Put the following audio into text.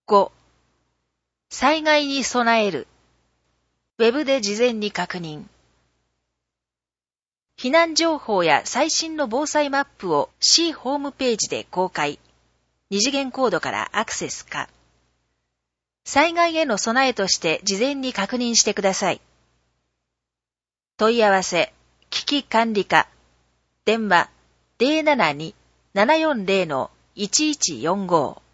5. 災害に備える。ウェブで事前に確認。避難情報や最新の防災マップを市ホームページで公開。二次元コードからアクセス可。災害への備えとして事前に確認してください。問い合わせ、危機管理課。電話 072-740-1145